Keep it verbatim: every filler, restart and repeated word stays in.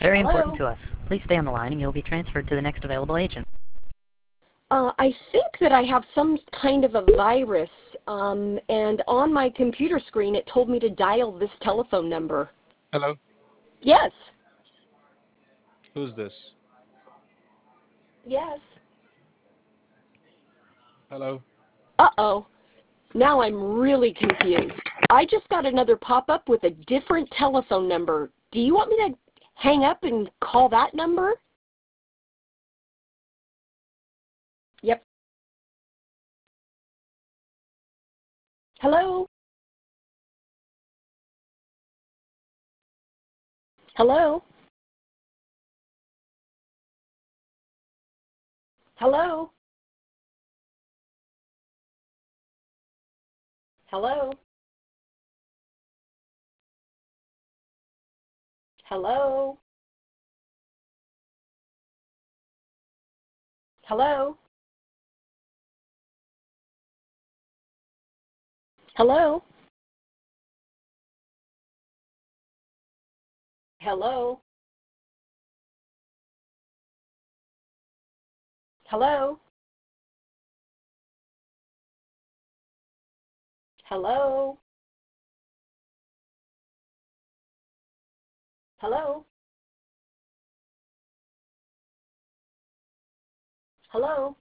Very important Hello? to us. Please stay on the line and you'll be transferred to the next available agent. Uh, I think that I have some kind of a virus, um, and on my computer screen it told me to dial this telephone number. Hello, Yes. who's this? Yes. Hello. Uh-oh. Now I'm really confused. I just got another pop-up with a different telephone number. Do you want me to hang up and call that number? Yep. Hello? Hello? Hello? Hello? Hello? Hello? Hello? Hello? Hello? Hello? Hello? Hello?